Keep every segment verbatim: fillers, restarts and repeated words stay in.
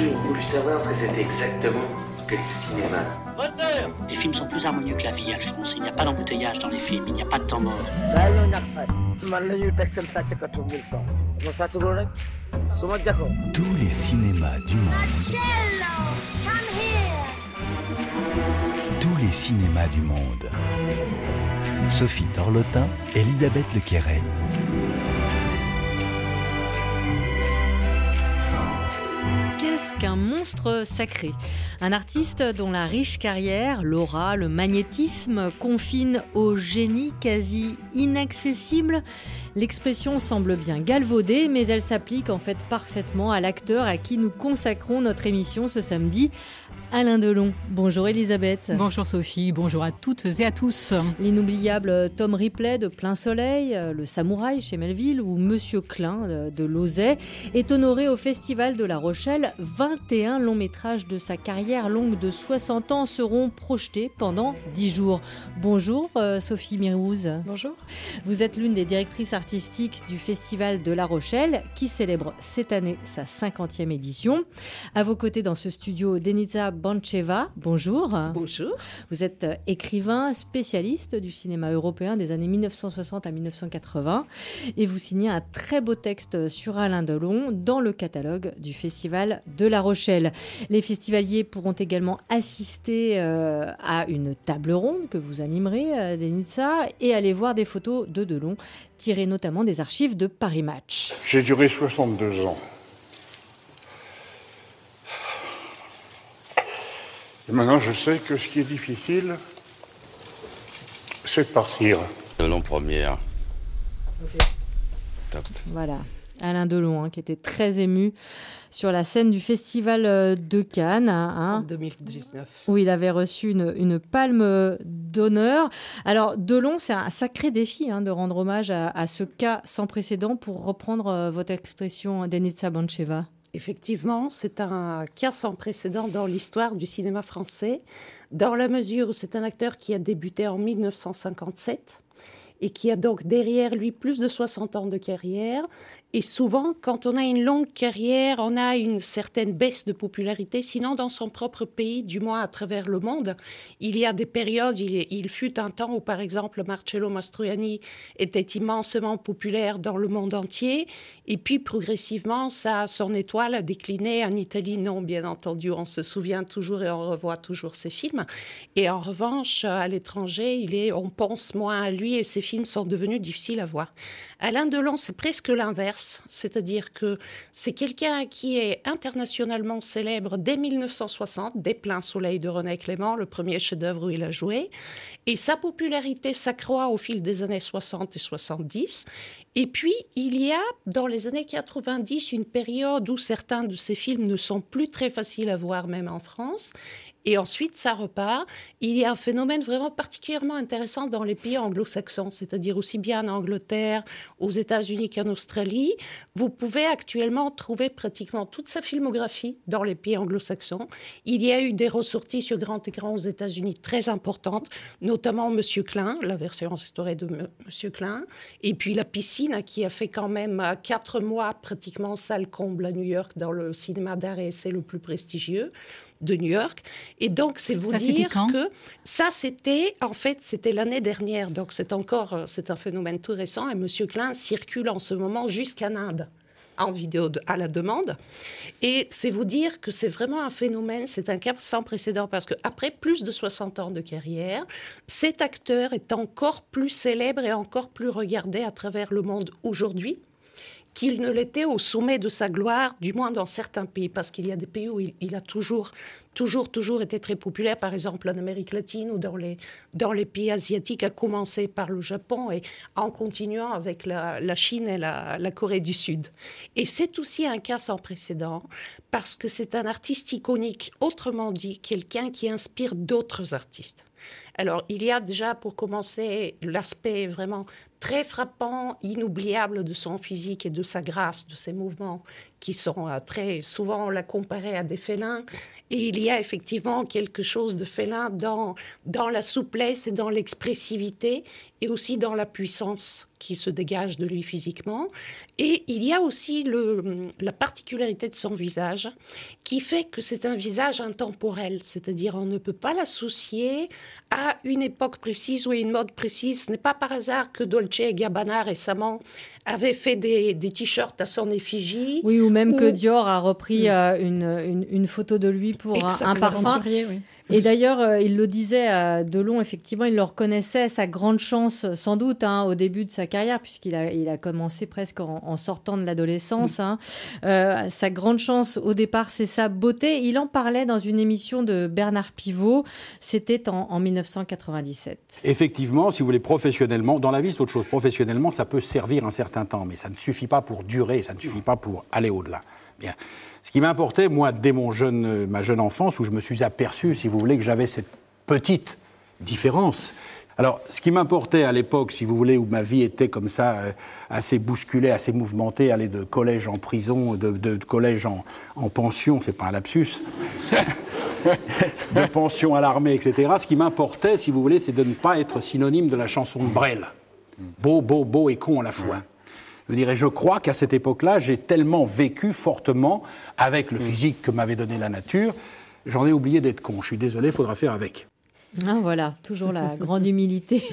toujours voulu savoir ce que c'était exactement que le cinéma. Moteur. Les films sont plus harmonieux que la vie, Alphonse. Il n'y a pas d'embouteillage dans les films, il n'y a pas de temps mort. Tous les cinémas du monde. Tous les cinémas du monde. Sophie Torlotin, Elisabeth Lequéret. Qu'est-ce qu'un monstre sacré ? Un artiste dont la riche carrière, l'aura, le magnétisme confinent au génie quasi inaccessible. L'expression semble bien galvaudée, mais elle s'applique en fait parfaitement à l'acteur à qui nous consacrons notre émission ce samedi. Alain Delon. Bonjour Elisabeth. Bonjour Sophie, bonjour à toutes et à tous. L'inoubliable Tom Ripley de Plein Soleil, le Samouraï chez Melville ou Monsieur Klein de Lauzet est honoré au Festival de La Rochelle. vingt et un longs métrages de sa carrière longue de soixante ans seront projetés pendant dix jours. Bonjour euh, Sophie Mirouz. Bonjour. Vous êtes l'une des directrices artistiques du Festival de La Rochelle qui célèbre cette année sa cinquantième édition. À vos côtés dans ce studio, Denitza Bancheva, bonjour. Bonjour. Vous êtes écrivain, spécialiste du cinéma européen des années mille neuf cent soixante à mille neuf cent quatre-vingts et vous signez un très beau texte sur Alain Delon dans le catalogue du Festival de La Rochelle. Les festivaliers pourront également assister euh, à une table ronde que vous animerez, euh, Denitza, et aller voir des photos de Delon tirées notamment des archives de Paris Match. J'ai duré soixante-deux ans. Et maintenant, je sais que ce qui est difficile, c'est de partir. Delon première. Okay. Top. Voilà, Alain Delon, hein, qui était très ému sur la scène du Festival de Cannes. Hein, en deux mille dix-neuf. Où il avait reçu une, une palme d'honneur. Alors, Delon, c'est un sacré défi hein, de rendre hommage à, à ce cas sans précédent, pour reprendre euh, votre expression, Denitza Bancheva. Effectivement, c'est un cas sans précédent dans l'histoire du cinéma français, dans la mesure où c'est un acteur qui a débuté en mille neuf cent cinquante-sept et qui a donc derrière lui plus de soixante ans de carrière. Et souvent, quand on a une longue carrière, on a une certaine baisse de popularité. Sinon, dans son propre pays, du moins à travers le monde, il y a des périodes, il, il fut un temps où, par exemple, Marcello Mastroianni était immensément populaire dans le monde entier. Et puis, progressivement, ça, son étoile a décliné. En Italie, non, bien entendu, on se souvient toujours et on revoit toujours ses films. Et en revanche, à l'étranger, il est, on pense moins à lui et ses films sont devenus difficiles à voir. Alain Delon, c'est presque l'inverse. C'est-à-dire que c'est quelqu'un qui est internationalement célèbre dès mille neuf cent soixante, dès Plein Soleil de René Clément, le premier chef-d'œuvre où il a joué. Et sa popularité s'accroît au fil des années soixante et soixante-dix. Et puis, il y a, dans les années quatre-vingt-dix, une période où certains de ses films ne sont plus très faciles à voir, même en France. Et ensuite, ça repart. Il y a un phénomène vraiment particulièrement intéressant dans les pays anglo-saxons, c'est-à-dire aussi bien en Angleterre, aux États-Unis qu'en Australie. Vous pouvez actuellement trouver pratiquement toute sa filmographie dans les pays anglo-saxons. Il y a eu des ressorties sur grand écran aux États-Unis très importantes, notamment Monsieur Klein, la version restaurée de Monsieur Klein, et puis La Piscine, qui a fait quand même quatre mois pratiquement salle comble à New York dans le cinéma d'art et essai le plus prestigieux de New York. Et donc, c'est vous ça, dire quand que ça, c'était, en fait, c'était l'année dernière. Donc, c'est encore, c'est un phénomène tout récent. Et Monsieur Klein circule en ce moment jusqu'en Inde, en vidéo de, à la demande. Et c'est vous dire que c'est vraiment un phénomène, c'est un cas sans précédent, parce qu'après plus de soixante ans de carrière, cet acteur est encore plus célèbre et encore plus regardé à travers le monde aujourd'hui qu'il ne l'était au sommet de sa gloire, du moins dans certains pays, parce qu'il y a des pays où il, il a toujours, toujours, toujours été très populaire, par exemple en Amérique latine ou dans les, dans les pays asiatiques, à commencer par le Japon et en continuant avec la, la Chine et la, la Corée du Sud. Et c'est aussi un cas sans précédent, parce que c'est un artiste iconique, autrement dit, quelqu'un qui inspire d'autres artistes. Alors, il y a déjà, pour commencer, l'aspect vraiment très frappant, inoubliable de son physique et de sa grâce, de ses mouvements, qui sont euh, très souvent, on l'a comparé à des félins. Et il y a effectivement quelque chose de félin dans, dans la souplesse et dans l'expressivité. et aussi dans la puissance qui se dégage de lui physiquement. Et il y a aussi le, la particularité de son visage qui fait que c'est un visage intemporel, c'est-à-dire on ne peut pas l'associer à une époque précise ou à une mode précise. Ce n'est pas par hasard que Dolce et Gabbana récemment avait fait des, des t-shirts à son effigie. Oui, ou même ou... que Dior a repris euh, une, une, une photo de lui pour un, un parfum. Oui. Et d'ailleurs, euh, il le disait, euh, Delon, effectivement, il le reconnaissait, sa grande chance, sans doute, hein, au début de sa carrière, puisqu'il a, il a commencé presque en, en sortant de l'adolescence. Hein. Euh, sa grande chance, au départ, c'est sa beauté. Il en parlait dans une émission de Bernard Pivot. C'était en, en dix-neuf cent quatre-vingt-dix-sept. Effectivement, si vous voulez, professionnellement, dans la vie, c'est autre chose. Professionnellement, ça peut servir un certain temps, mais ça ne suffit pas pour durer, ça ne suffit pas pour aller au-delà. Bien. Ce qui m'importait, moi, dès mon jeune, ma jeune enfance, où je me suis aperçu, si vous voulez, que j'avais cette petite différence. Alors, ce qui m'importait à l'époque, si vous voulez, où ma vie était comme ça, euh, assez bousculée, assez mouvementée, aller de collège en prison, de, de, de collège en, en pension, c'est pas un lapsus, de pension à l'armée, et cetera. Ce qui m'importait, si vous voulez, c'est de ne pas être synonyme de la chanson de Brel. Beau, beau, beau et con à la fois. Je dirais, je crois qu'à cette époque-là, j'ai tellement vécu fortement avec le physique que m'avait donné la nature, j'en ai oublié d'être con. Je suis désolé, il faudra faire avec. Ah, voilà, toujours la grande humilité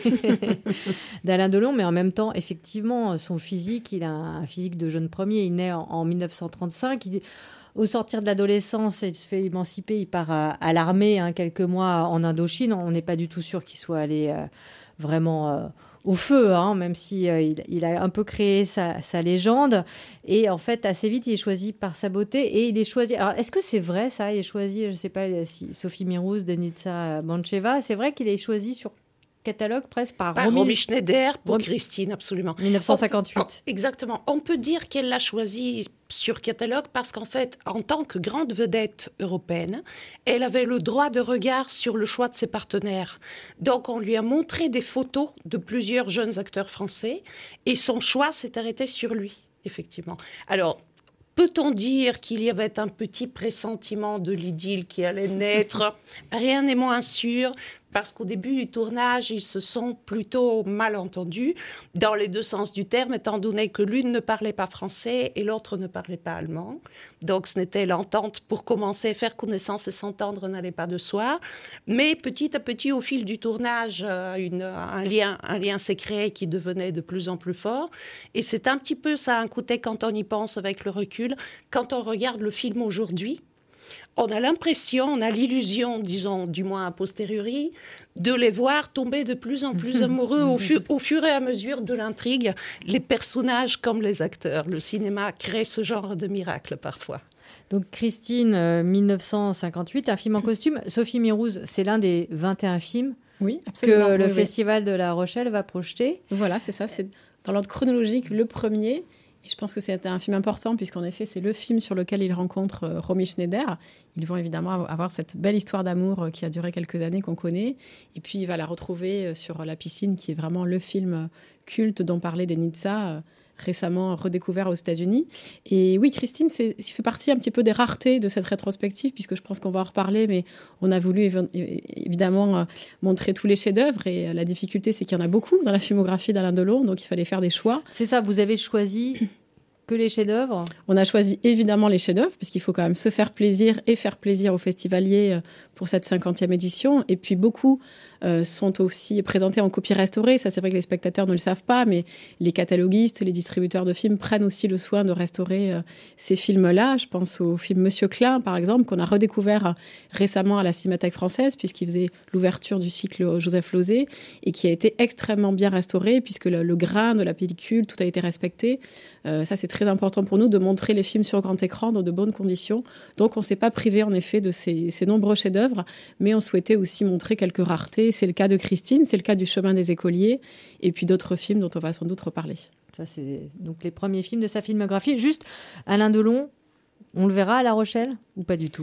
d'Alain Delon, mais en même temps, effectivement, son physique, il a un physique de jeune premier, il naît en, en dix-neuf cent trente-cinq, il, au sortir de l'adolescence, il se fait émanciper, il part à, à l'armée, hein, quelques mois en Indochine, on n'est pas du tout sûr qu'il soit allé euh, vraiment... Euh, au feu, hein, même si euh, il, il a un peu créé sa, sa légende. Et en fait, assez vite, il est choisi par sa beauté et il est choisi. Alors, est-ce que c'est vrai ça? Il est choisi, je ne sais pas si Sophie Mirouz, Denitsa Bancheva, c'est vrai qu'il est choisi sur catalogue presque par, par Romy, Romy Schneider pour Romy... Christine, absolument. dix-neuf cent cinquante-huit. On, on, exactement. On peut dire qu'elle l'a choisi sur catalogue parce qu'en fait, en tant que grande vedette européenne, elle avait le droit de regard sur le choix de ses partenaires. Donc, on lui a montré des photos de plusieurs jeunes acteurs français et son choix s'est arrêté sur lui, effectivement. Alors, peut-on dire qu'il y avait un petit pressentiment de l'idylle qui allait naître? Rien n'est moins sûr, parce qu'au début du tournage, ils se sont plutôt mal entendus, dans les deux sens du terme, étant donné que l'une ne parlait pas français et l'autre ne parlait pas allemand. Donc ce n'était l'entente pour commencer, faire connaissance et s'entendre n'allait pas de soi. Mais petit à petit, au fil du tournage, une, un, lien, un lien s'est créé qui devenait de plus en plus fort. Et c'est un petit peu ça, un côté quand on y pense avec le recul. Quand on regarde le film aujourd'hui, on a l'impression, on a l'illusion, disons, du moins a posteriori, de les voir tomber de plus en plus amoureux au, fu- au fur et à mesure de l'intrigue, les personnages comme les acteurs. Le cinéma crée ce genre de miracle parfois. Donc Christine, euh, dix-neuf cent cinquante-huit, un film en costume. Sophie Mirouz, c'est l'un des vingt et un films oui, absolument, que le oui, Festival oui. de La Rochelle va projeter. Voilà, c'est ça, c'est dans l'ordre chronologique le premier. Et je pense que c'est un film important puisqu'en effet, c'est le film sur lequel il rencontre euh, Romy Schneider. Ils vont évidemment avoir cette belle histoire d'amour euh, qui a duré quelques années, qu'on connaît. Et puis, il va la retrouver euh, sur La piscine, qui est vraiment le film euh, culte dont parlait Denitsa, euh, récemment redécouvert aux États-Unis. Et oui, Christine, c'est, ça fait partie un petit peu des raretés de cette rétrospective, puisque je pense qu'on va en reparler, mais on a voulu év- évidemment euh, montrer tous les chefs-d'œuvre. Et euh, la difficulté, c'est qu'il y en a beaucoup dans la filmographie d'Alain Delon, donc il fallait faire des choix. C'est ça, vous avez choisi... que les chefs-d'œuvre? On a choisi évidemment les chefs-d'œuvre, puisqu'il faut quand même se faire plaisir et faire plaisir aux festivaliers pour cette cinquantième édition. Et puis beaucoup euh, sont aussi présentés en copie restaurée. Ça, c'est vrai que les spectateurs ne le savent pas, mais les cataloguistes, les distributeurs de films prennent aussi le soin de restaurer euh, ces films-là. Je pense au film Monsieur Klein, par exemple, qu'on a redécouvert euh, récemment à la Cinémathèque française, puisqu'il faisait l'ouverture du cycle Joseph Losey, et qui a été extrêmement bien restauré, puisque le, le grain de la pellicule, tout a été respecté. Euh, ça, c'est très important pour nous de montrer les films sur grand écran dans de bonnes conditions. Donc, on ne s'est pas privé, en effet, de ces, ces nombreux chefs-d'œuvre, mais on souhaitait aussi montrer quelques raretés. C'est le cas de Christine, c'est le cas du Chemin des écoliers, et puis d'autres films dont on va sans doute reparler. Ça, c'est donc les premiers films de sa filmographie. Juste, Alain Delon, on le verra à La Rochelle ou pas du tout?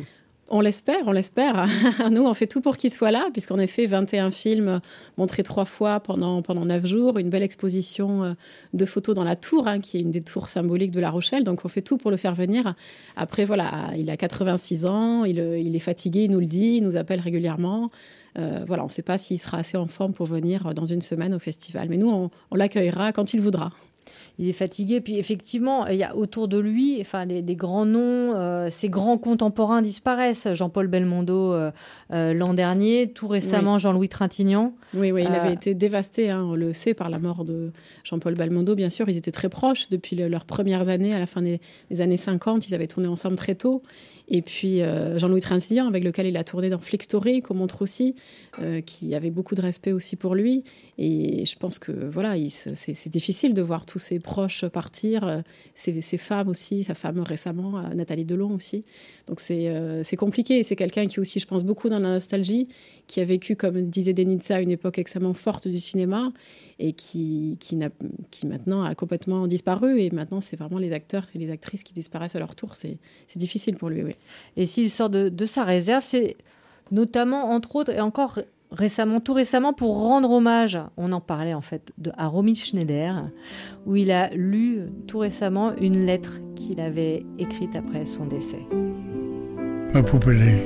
On l'espère, on l'espère. Nous, on fait tout pour qu'il soit là, puisqu'en effet, vingt et un films montrés trois fois pendant, pendant neuf jours, une belle exposition de photos dans la tour, hein, qui est une des tours symboliques de La Rochelle. Donc, on fait tout pour le faire venir. Après, voilà, il a quatre-vingt-six ans, il, il est fatigué, il nous le dit, il nous appelle régulièrement. Euh, voilà, on ne sait pas s'il sera assez en forme pour venir dans une semaine au festival. Mais nous, on, on l'accueillera quand il voudra. Il est fatigué, puis effectivement, il y a autour de lui, enfin, des, des grands noms, euh, ces grands contemporains disparaissent. Jean-Paul Belmondo euh, euh, l'an dernier, tout récemment oui. Jean-Louis Trintignant. Oui, oui, il euh... avait été dévasté, hein, on le sait, par la mort de Jean-Paul Belmondo, bien sûr. Ils étaient très proches depuis le, leurs premières années, à la fin des, des années cinquante. Ils avaient tourné ensemble très tôt. Et puis euh, Jean-Louis Trintignant, avec lequel il a tourné dans Flick Story, qu'on montre aussi, euh, qui avait beaucoup de respect aussi pour lui. Et je pense que voilà, il, c'est, c'est difficile de voir tous ses proches partir, euh, ses, ses femmes aussi, sa femme récemment, euh, Nathalie Delon aussi. Donc c'est, euh, c'est compliqué. Et c'est quelqu'un qui aussi, je pense, beaucoup dans la nostalgie, qui a vécu, comme disait Denitza, une époque extrêmement forte du cinéma et qui, qui, n'a, qui maintenant a complètement disparu. Et maintenant, c'est vraiment les acteurs et les actrices qui disparaissent à leur tour. C'est, c'est difficile pour lui, oui. Et s'il sort de, de sa réserve, c'est notamment, entre autres, et encore récemment, tout récemment, pour rendre hommage, on en parlait en fait, de, à Romy Schneider, où il a lu tout récemment une lettre qu'il avait écrite après son décès. Ma poupée,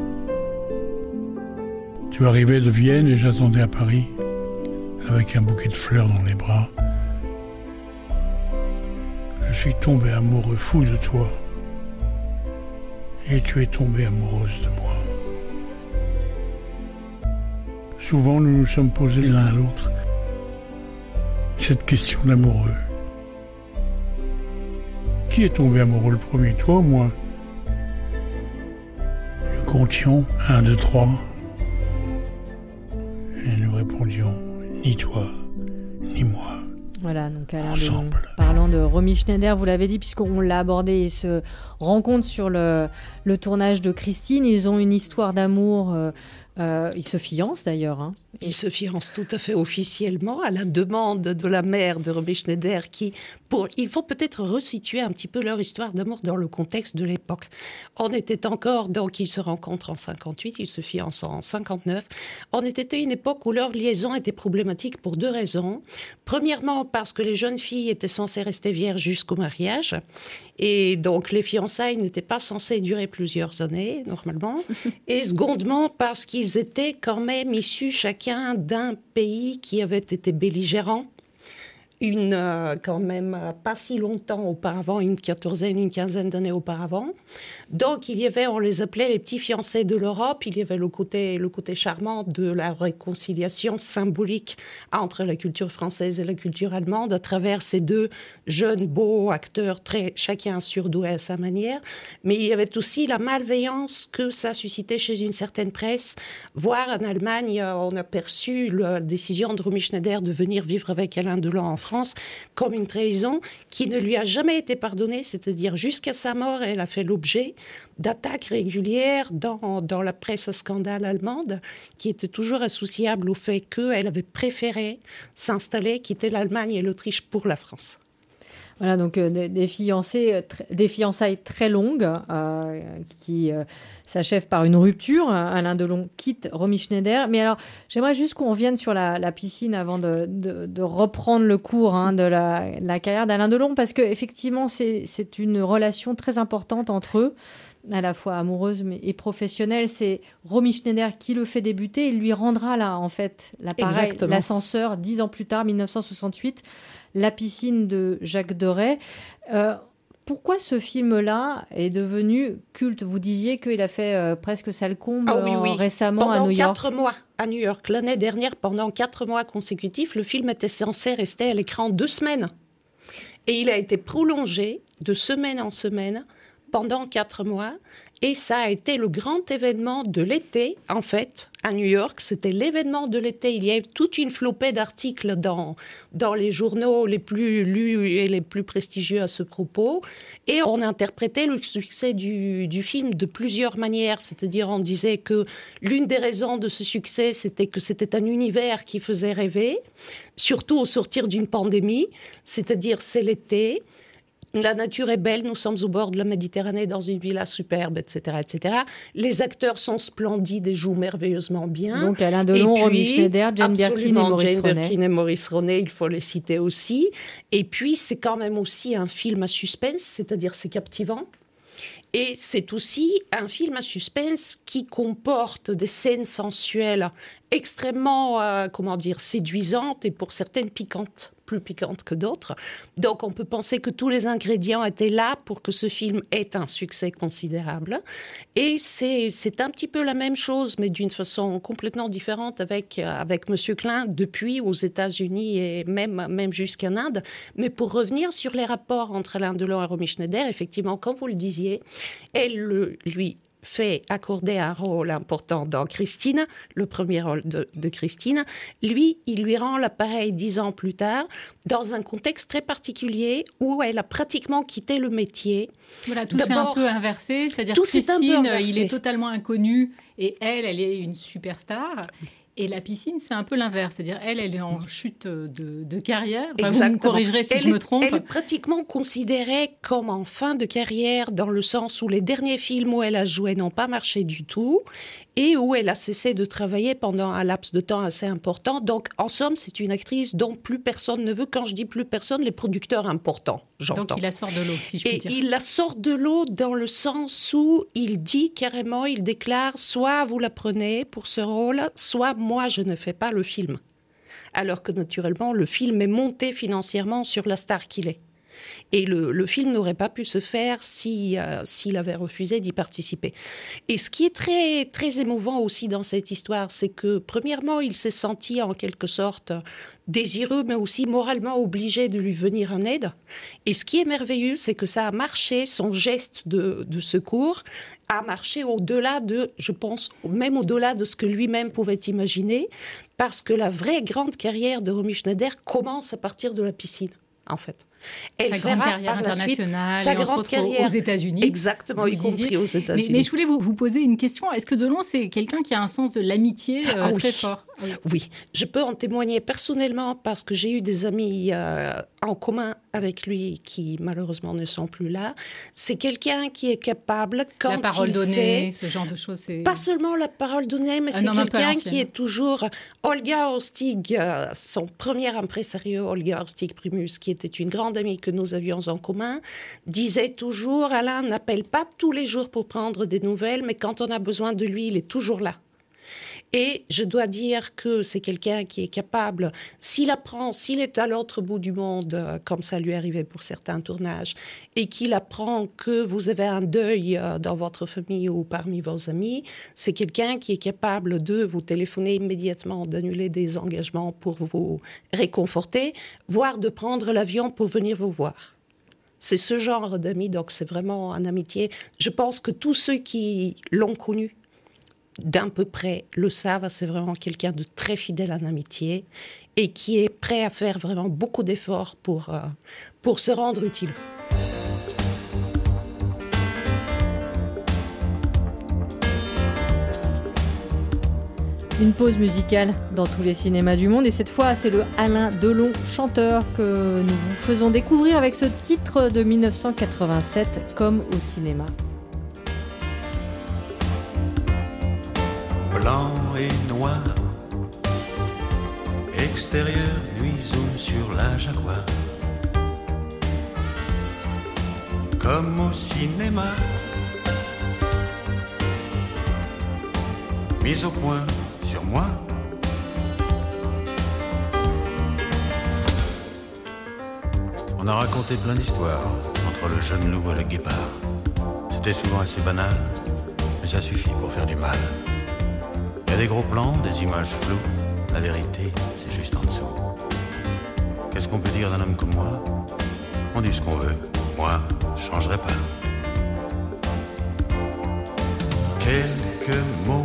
tu arrivais de Vienne et j'attendais à Paris, avec un bouquet de fleurs dans les bras. Je suis tombé amoureux fou de toi. Et tu es tombée amoureuse de moi. Souvent, nous nous sommes posés l'un à l'autre cette question d'amoureux. Qui est tombé amoureux le premier, toi ou moi? Nous comptions un, deux, trois. Et nous répondions ni toi, ni moi. Voilà, donc Alain Delon, parlant de Romy Schneider, vous l'avez dit, puisqu'on l'a abordé, ils se rencontrent sur le, le tournage de Christine. Ils ont une histoire d'amour, euh, euh, ils se fiancent d'ailleurs. Hein. Ils se fiancent tout à fait officiellement à la demande de la mère de Romy Schneider qui, pour, il faut peut-être resituer un petit peu leur histoire d'amour dans le contexte de l'époque. On était encore, donc ils se rencontrent en cinquante-huit, ils se fiancent en cinquante-neuf. On était à une époque où leur liaison était problématique pour deux raisons. Premièrement, parce que les jeunes filles étaient censées rester vierges jusqu'au mariage. Et donc, les fiançailles n'étaient pas censées durer plusieurs années, normalement. Et secondement, parce qu'ils étaient quand même issus chacun d'un pays qui avait été belligérant. Une, euh, quand même, euh, pas si longtemps auparavant, une quatorzaine, une quinzaine d'années auparavant. Donc, il y avait, on les appelait les petits fiancés de l'Europe. Il y avait le côté, le côté charmant de la réconciliation symbolique entre la culture française et la culture allemande à travers ces deux jeunes, beaux acteurs, très, chacun surdoués à sa manière. Mais il y avait aussi la malveillance que ça suscitait chez une certaine presse. Voire en Allemagne, on a perçu la décision de Romy Schneider de venir vivre avec Alain Delon en France France comme une trahison qui ne lui a jamais été pardonnée, c'est-à-dire jusqu'à sa mort, elle a fait l'objet d'attaques régulières dans, dans la presse à scandale allemande, qui était toujours associable au fait qu'elle avait préféré s'installer, quitter l'Allemagne et l'Autriche pour la France. Voilà, donc euh, des, des, fiancées, tr- des fiançailles très longues euh, qui euh, s'achèvent par une rupture. Alain Delon quitte Romy Schneider. Mais alors, j'aimerais juste qu'on revienne sur la, la piscine avant de, de, de reprendre le cours hein, de, la, de la carrière d'Alain Delon, parce qu'effectivement, c'est, c'est une relation très importante entre eux, à la fois amoureuse mais, et professionnelle. C'est Romy Schneider qui le fait débuter. Il lui rendra là, en fait, l'appareil, Exactement. l'ascenseur, dix ans plus tard, dix-neuf cent soixante-huit. La piscine de Jacques Deray. Euh, pourquoi ce film-là est devenu culte? Vous disiez qu'il a fait euh, presque salcombe ah, oui, oui. récemment pendant à New York. Pendant quatre mois à New York. L'année dernière, pendant quatre mois consécutifs, le film était censé rester à l'écran deux semaines. Et il a été prolongé de semaine en semaine pendant quatre mois. Et ça a été le grand événement de l'été, en fait, à New York. C'était l'événement de l'été. Il y a eu toute une flopée d'articles dans, dans les journaux les plus lus et les plus prestigieux à ce propos. Et on interprétait le succès du, du film de plusieurs manières. C'est-à-dire, on disait que l'une des raisons de ce succès, c'était que c'était un univers qui faisait rêver, surtout au sortir d'une pandémie. C'est-à-dire, c'est l'été. La nature est belle, nous sommes au bord de la Méditerranée, dans une villa superbe, et cetera, et cetera. Les acteurs sont splendides et jouent merveilleusement bien. Donc Alain Delon, puis, Romy Schneider, Jane Birkin et Maurice Jane Ronet. Birkin et Maurice Ronet, il faut les citer aussi. Et puis, c'est quand même aussi un film à suspense, c'est-à-dire c'est captivant. Et c'est aussi un film à suspense qui comporte des scènes sensuelles extrêmement, euh, comment dire, séduisantes et pour certaines piquantes, plus piquantes que d'autres. Donc on peut penser que tous les ingrédients étaient là pour que ce film ait un succès considérable. Et c'est, c'est un petit peu la même chose, mais d'une façon complètement différente avec, avec Monsieur Klein, depuis aux États-Unis et même, même jusqu'en Inde. Mais pour revenir sur les rapports entre Alain Delon et Romy Schneider, effectivement, comme vous le disiez, elle le, lui fait accorder un rôle important dans Christine, le premier rôle de, de Christine. Lui, il lui rend l'appareil dix ans plus tard, dans un contexte très particulier où elle a pratiquement quitté le métier. Voilà, tout s'est un peu inversé, c'est-à-dire que Christine, il est totalement inconnu et elle, elle est une superstar. Et la piscine, c'est un peu l'inverse. C'est-à-dire, elle, elle est en chute de, de carrière. Enfin, vous me corrigerez si elle je me trompe. Elle est pratiquement considérée comme en fin de carrière, dans le sens où les derniers films où elle a joué n'ont pas marché du tout et où elle a cessé de travailler pendant un laps de temps assez important. Donc, en somme, c'est une actrice dont plus personne ne veut. Quand je dis plus personne, les producteurs importants, j'entends. Donc, il la sort de l'eau, si je puis et dire. Et il la sort de l'eau dans le sens où il dit carrément, il déclare, soit vous la prenez pour ce rôle, soit moi, je ne fais pas le film. Alors que, naturellement, le film est monté financièrement sur la star qu'il est. Et le, le film n'aurait pas pu se faire si, euh, s'il avait refusé d'y participer. Et ce qui est très, très émouvant aussi dans cette histoire, c'est que, premièrement, il s'est senti en quelque sorte désireux, mais aussi moralement obligé de lui venir en aide. Et ce qui est merveilleux, c'est que ça a marché, son geste de, de secours a marché au-delà de, je pense, même au-delà de ce que lui-même pouvait imaginer, parce que la vraie grande carrière de Romy Schneider commence à partir de la piscine, en fait. Elle sa grande carrière internationale, suite, sa et grande entre autres carrière, aux États-Unis. Exactement, y compris aux États-Unis. Mais, mais je voulais vous, vous poser une question. Est-ce que Delon, c'est quelqu'un qui a un sens de l'amitié euh, ah, très oui. fort? Oui. oui, je peux en témoigner personnellement parce que j'ai eu des amis euh, en commun avec lui qui malheureusement ne sont plus là. C'est quelqu'un qui est capable, quand la parole il donnée, sait, ce genre de choses. C'est... Pas seulement la parole donnée, mais un c'est quelqu'un qui est toujours... Olga Horstig, euh, son premier impresario, Olga Horstig-Primus, qui était une grande amie que nous avions en commun, disait toujours, Alain n'appelle pas tous les jours pour prendre des nouvelles, mais quand on a besoin de lui, il est toujours là. Et je dois dire que c'est quelqu'un qui est capable, s'il apprend, s'il est à l'autre bout du monde, comme ça lui arrivait pour certains tournages, et qu'il apprend que vous avez un deuil dans votre famille ou parmi vos amis, c'est quelqu'un qui est capable de vous téléphoner immédiatement, d'annuler des engagements pour vous réconforter, voire de prendre l'avion pour venir vous voir. C'est ce genre d'ami, donc c'est vraiment une amitié. Je pense que tous ceux qui l'ont connu d'un peu près le savent, c'est vraiment quelqu'un de très fidèle en amitié et qui est prêt à faire vraiment beaucoup d'efforts pour, euh, pour se rendre utile. Une pause musicale dans tous les cinémas du monde et cette fois c'est le Alain Delon chanteur que nous vous faisons découvrir avec ce titre de dix-neuf cent quatre-vingt-sept, Comme au cinéma. Blanc et noir, extérieur, nuit, zoom sur la Jaguar. Comme au cinéma, mise au point sur moi. On a raconté plein d'histoires entre le jeune loup et le guépard. C'était souvent assez banal, mais ça suffit pour faire du mal. Il y a des gros plans, des images floues. La vérité, c'est juste en dessous. Qu'est-ce qu'on peut dire d'un homme comme moi? On dit ce qu'on veut. Moi, je changerai pas. Quelques mots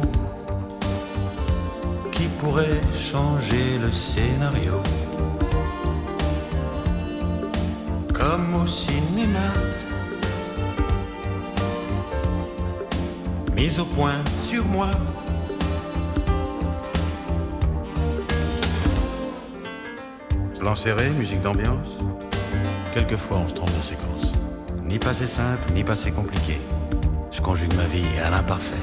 qui pourraient changer le scénario. Comme au cinéma, mise au point sur moi. Plan serré, musique d'ambiance, quelquefois on se trompe de séquence. Ni passé simple, ni passé compliqué. Je conjugue ma vie à l'imparfait.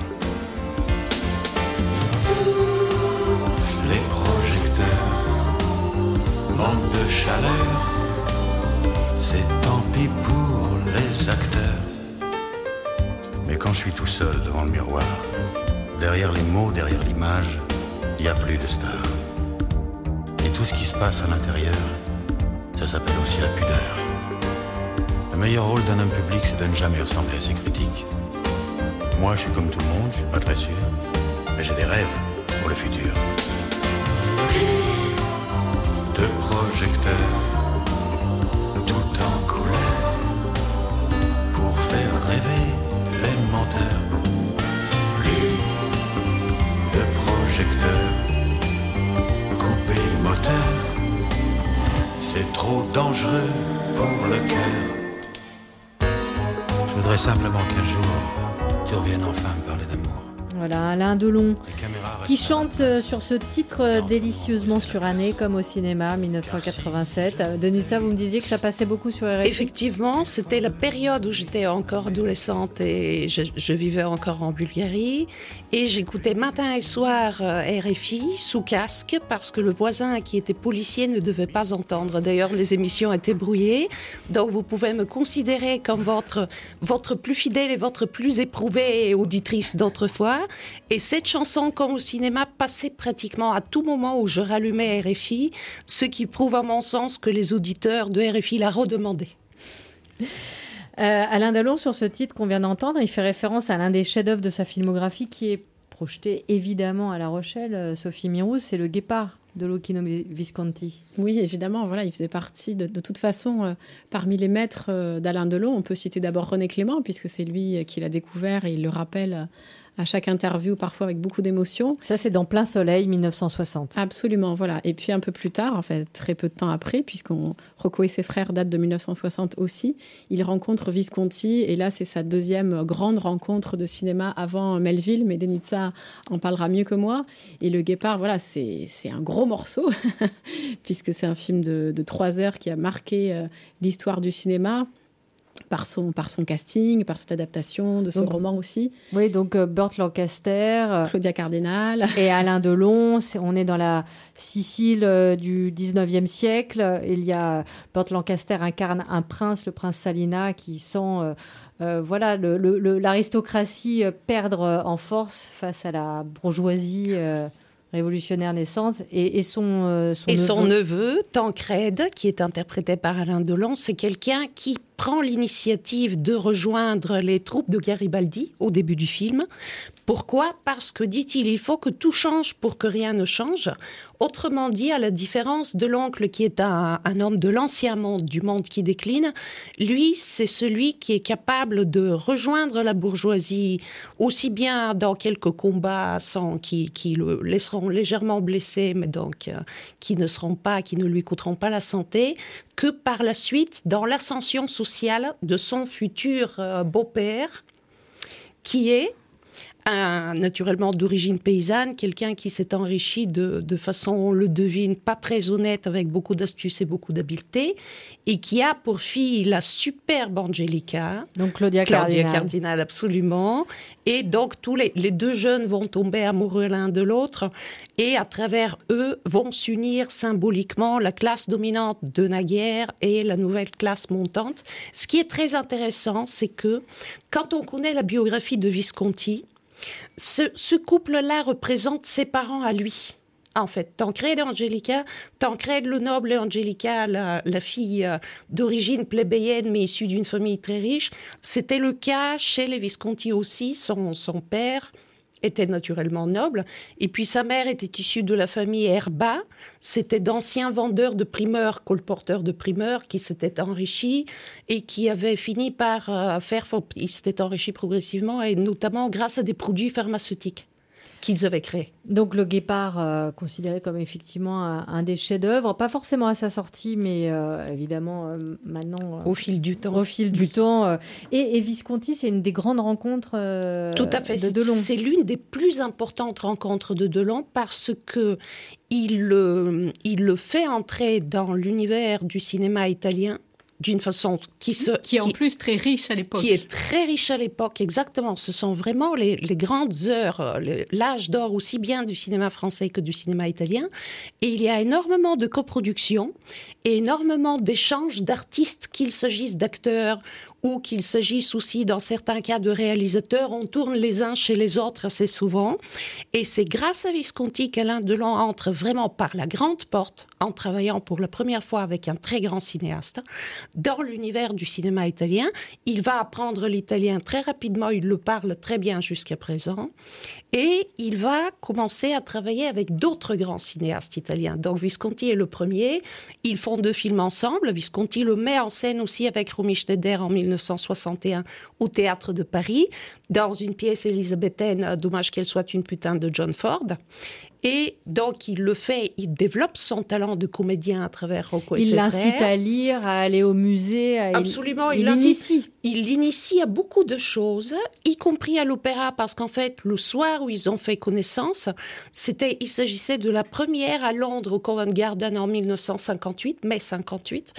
Les projecteurs manquent de chaleur. C'est tant pis pour les acteurs. Mais quand je suis tout seul devant le miroir, derrière les mots, derrière l'image, il n'y a plus de star. Et tout ce qui se passe à l'intérieur, ça s'appelle aussi la pudeur. Le meilleur rôle d'un homme public, c'est de ne jamais ressembler à ses critiques. Moi, je suis comme tout le monde, je suis pas très sûr, mais j'ai des rêves pour le futur. De projecteurs, tout en couleur, pour faire rêver les menteurs. Plus de projecteurs, couper le moteur, c'est trop dangereux pour le cœur. Je voudrais simplement qu'un jour, tu reviennes enfin me parler d'amour. Voilà, Alain Delon qui chante sur ce titre délicieusement suranné comme au cinéma dix-neuf cent quatre-vingt-sept. Denisa, vous me disiez que ça passait beaucoup sur R F I. Effectivement, c'était la période où j'étais encore adolescente et je, je vivais encore en Bulgarie. Et j'écoutais matin et soir R F I sous casque parce que le voisin qui était policier ne devait pas entendre. D'ailleurs, les émissions étaient brouillées. Donc, vous pouvez me considérer comme votre, votre plus fidèle et votre plus éprouvée auditrice d'autrefois. Et cette chanson, comme au cinéma, passait pratiquement à tout moment où je rallumais R F I, ce qui prouve à mon sens que les auditeurs de R F I la redemandaient. Euh, Alain Delon, sur ce titre qu'on vient d'entendre, il fait référence à l'un des chefs-d'œuvre de sa filmographie qui est projeté évidemment à La Rochelle, euh, Sophie Mirouz, c'est Le Guépard de Luchino Visconti. Oui, évidemment, voilà, il faisait partie de, de toute façon euh, parmi les maîtres euh, d'Alain Delon. On peut citer d'abord René Clément, puisque c'est lui euh, qui l'a découvert et il le rappelle euh, à chaque interview, parfois avec beaucoup d'émotion. Ça, c'est dans Plein Soleil, dix-neuf cent soixante. Absolument, voilà. Et puis un peu plus tard, en fait, très peu de temps après, puisqu'on Rocco et ses frères datent de dix-neuf cent soixante aussi, il rencontre Visconti, et là, c'est sa deuxième grande rencontre de cinéma avant Melville, mais Denitza en parlera mieux que moi. Et Le Guépard, voilà, c'est, c'est un gros morceau, puisque c'est un film de, de trois heures qui a marqué euh, l'histoire du cinéma. Par son, par son casting, par cette adaptation de son donc, roman aussi. Oui, donc euh, Burt Lancaster, euh, Claudia Cardinal et Alain Delon. C'est, on est dans la Sicile euh, du dix-neuvième siècle. Il y a Burt Lancaster incarne un prince, le prince Salina, qui sent euh, euh, voilà, le, le, le, l'aristocratie perdre en force face à la bourgeoisie euh, révolutionnaire naissance. Et, et, son, euh, son, et neveu. son neveu, Tancrède, qui est interprété par Alain Delon, c'est quelqu'un qui prend l'initiative de rejoindre les troupes de Garibaldi au début du film. Pourquoi ? Parce que, dit-il, il faut que tout change pour que rien ne change. Autrement dit, à la différence de l'oncle qui est un, un homme de l'ancien monde, du monde qui décline, lui, c'est celui qui est capable de rejoindre la bourgeoisie, aussi bien dans quelques combats sans, qui, qui le laisseront légèrement blessé, mais donc euh, qui ne seront pas, qui ne lui coûteront pas la santé, que par la suite dans l'ascension sociale de son futur euh, beau-père, qui est un, naturellement d'origine paysanne, quelqu'un qui s'est enrichi de, de façon, on le devine, pas très honnête, avec beaucoup d'astuce et beaucoup d'habileté, et qui a pour fille la superbe Angelica. Donc Claudia, Claudia Cardinal. Cardinal, absolument. Et donc tous les, les deux jeunes vont tomber amoureux l'un de l'autre, et à travers eux vont s'unir symboliquement la classe dominante de naguère et la nouvelle classe montante. Ce qui est très intéressant, c'est que quand on connaît la biographie de Visconti, Ce, ce couple-là représente ses parents à lui. En fait, Tancrède et Angelica, Tancrède le noble et Angelica, la, la fille euh, d'origine plébéienne mais issue d'une famille très riche, c'était le cas chez les Visconti aussi. Son, son père était naturellement noble, et puis sa mère était issue de la famille Herba. C'était d'anciens vendeurs de primeurs, colporteurs de primeurs, qui s'étaient enrichis et qui avaient fini par euh, faire... Ils s'étaient enrichis progressivement, et notamment grâce à des produits pharmaceutiques qu'ils avaient créés. Donc Le Guépard, euh, considéré comme effectivement un, un des chefs-d'œuvre, pas forcément à sa sortie, mais euh, évidemment euh, maintenant... Euh, au fil du temps. Au fil du temps. Euh, et, et Visconti, c'est une des grandes rencontres euh, Tout à fait. de Delon. C'est l'une des plus importantes rencontres de Delon parce que il, euh, il le fait entrer dans l'univers du cinéma italien d'une façon qui se... Qui est en plus très riche à l'époque. Qui est très riche à l'époque, exactement. Ce sont vraiment les, les grandes heures, le, l'âge d'or aussi bien du cinéma français que du cinéma italien. Et il y a énormément de coproductions et énormément d'échanges d'artistes, qu'il s'agisse d'acteurs ou qu'il s'agisse aussi, dans certains cas, de réalisateurs. On tourne les uns chez les autres assez souvent. Et c'est grâce à Visconti qu'Alain Delon entre vraiment par la grande porte, en travaillant pour la première fois avec un très grand cinéaste, dans l'univers du cinéma italien. Il va apprendre l'italien très rapidement, il le parle très bien jusqu'à présent. Et il va commencer à travailler avec d'autres grands cinéastes italiens. Donc Visconti est le premier. Ils font deux films ensemble. Visconti le met en scène aussi avec Romy Schneider en mille neuf cent soixante et un au Théâtre de Paris, dans une pièce élisabéthaine, Dommage qu'elle soit une putain, de John Ford. Et donc, il le fait, il développe son talent de comédien à travers Rocco et ses frères. Il l'incite à lire, à aller au musée. À... Absolument, il, il, il l'initie. Il l'initie à beaucoup de choses, y compris à l'opéra, parce qu'en fait, le soir où ils ont fait connaissance, c'était, il s'agissait de la première à Londres, au Covent Garden, en mille neuf cent cinquante-huit, mai cinquante-huit,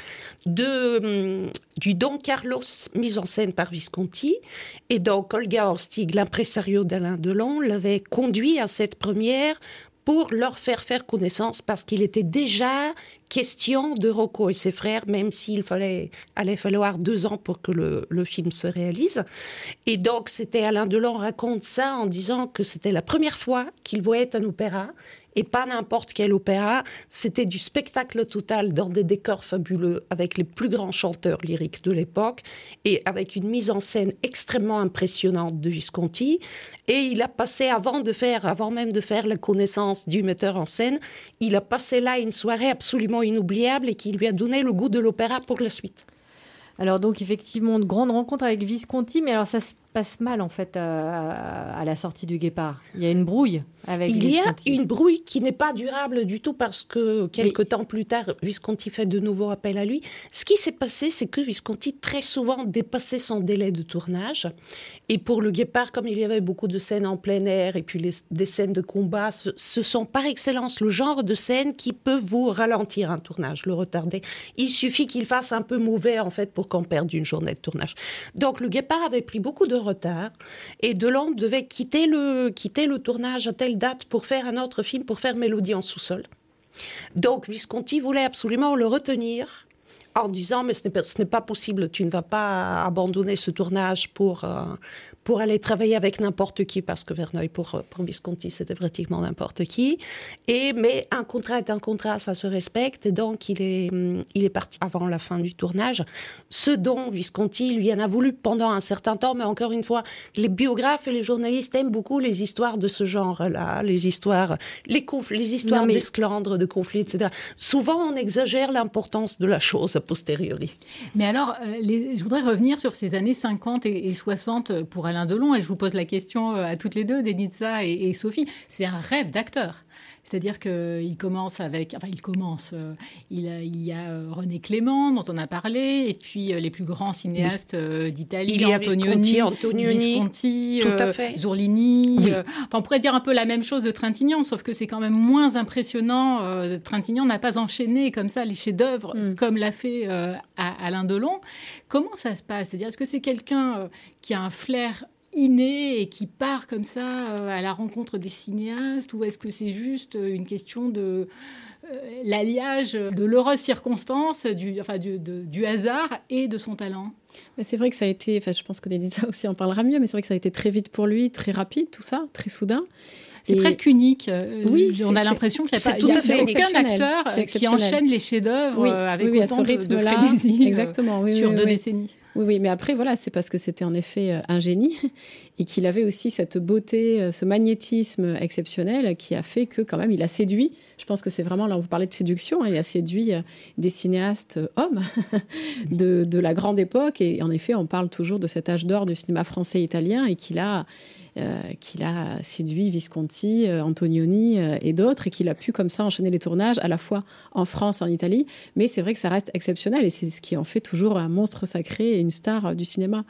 de, du Don Carlos, mise en scène par Visconti. Et donc, Olga Horstig, l'impresario d'Alain Delon, l'avait conduit à cette première pour leur faire faire connaissance, parce qu'il était déjà question de Rocco et ses frères, même s'il fallait, allait falloir deux ans pour que le, le film se réalise. Et donc, c'était Alain Delon raconte ça en disant que c'était la première fois qu'il voyait un opéra, et pas n'importe quel opéra, c'était du spectacle total dans des décors fabuleux, avec les plus grands chanteurs lyriques de l'époque, et avec une mise en scène extrêmement impressionnante de Visconti. Et il a passé, avant de faire, avant même de faire la connaissance du metteur en scène, il a passé là une soirée absolument inoubliable et qui lui a donné le goût de l'opéra pour la suite. Alors donc effectivement, de grandes rencontres avec Visconti, mais alors ça se passe mal en fait à, à la sortie du Guépard. Il y a une brouille avec Il Visconti. Il y a une brouille qui n'est pas durable du tout, parce que quelques mais... temps plus tard, Visconti fait de nouveau appel à lui. Ce qui s'est passé, c'est que Visconti très souvent dépassait son délai de tournage. Et pour le Guépard, comme il y avait beaucoup de scènes en plein air et puis les, des scènes de combat, ce, ce sont par excellence le genre de scènes qui peuvent vous ralentir un tournage, le retarder. Il suffit qu'il fasse un peu mauvais en fait pour qu'on perde une journée de tournage. Donc le Guépard avait pris beaucoup de retard et Delon devait quitter le, quitter le tournage à telle date pour faire un autre film, pour faire Mélodie en sous-sol. Donc Visconti voulait absolument le retenir en disant mais ce n'est pas, ce n'est pas possible, tu ne vas pas abandonner ce tournage pour, euh, pour aller travailler avec n'importe qui, parce que Verneuil pour, pour Visconti c'était pratiquement n'importe qui. Et, mais un contrat est un contrat, ça se respecte, et donc il est, il est parti avant la fin du tournage, ce dont Visconti lui en a voulu pendant un certain temps. Mais encore une fois, les biographes et les journalistes aiment beaucoup les histoires de ce genre-là, les histoires, les, confl- les histoires non, mais... d'esclandres, de conflits, et cetera. Souvent on exagère l'importance de la chose posteriori. Mais alors, euh, les, je voudrais revenir sur ces années cinquante et, et soixante pour Alain Delon, et je vous pose la question à toutes les deux, Denitza et, et Sophie. C'est un rêve d'acteur. C'est-à-dire qu'il commence avec... Enfin, il commence... Euh, il, il y a euh, René Clément, dont on a parlé, et puis euh, les plus grands cinéastes euh, d'Italie, il y a Antonioni, Visconti, Antonioni, Visconti tout euh, à fait. Zurlini. Oui. Euh, enfin, on pourrait dire un peu la même chose de Trintignant, sauf que c'est quand même moins impressionnant. Euh, Trintignant n'a pas enchaîné comme ça les chefs-d'œuvre, mm. comme l'a fait euh, Alain Delon. Comment ça se passe ? C'est-à-dire, est-ce que c'est quelqu'un euh, qui a un flair inné et qui part comme ça euh, à la rencontre des cinéastes, ou est-ce que c'est juste une question de euh, l'alliage de l'heureuse circonstance, du, enfin, du, de, du hasard et de son talent ? Mais c'est vrai que ça a été, enfin, je pense que Denisa aussi en parlera mieux, mais c'est vrai que ça a été très vite pour lui, très rapide, tout ça, très soudain. C'est et... presque unique. Oui, on a l'impression qu'il n'y a, a, a aucun acteur qui enchaîne les chefs-d'œuvre oui, avec oui, oui, autant de, de frénésie exactement, oui, sur oui, deux oui. décennies. Oui, oui, mais après, voilà, c'est parce que c'était en effet un génie et qu'il avait aussi cette beauté, ce magnétisme exceptionnel qui a fait que, quand même, il a séduit. Je pense que c'est vraiment, là, on vous parlait de séduction, hein, il a séduit des cinéastes hommes de, de la grande époque. Et en effet, on parle toujours de cet âge d'or du cinéma français et italien, et qu'il a, euh, qu'il a séduit Visconti, euh, Antonioni euh, et d'autres, et qu'il a pu comme ça enchaîner les tournages à la fois en France et en Italie. Mais c'est vrai que ça reste exceptionnel, et c'est ce qui en fait toujours un monstre sacré et une star du cinéma.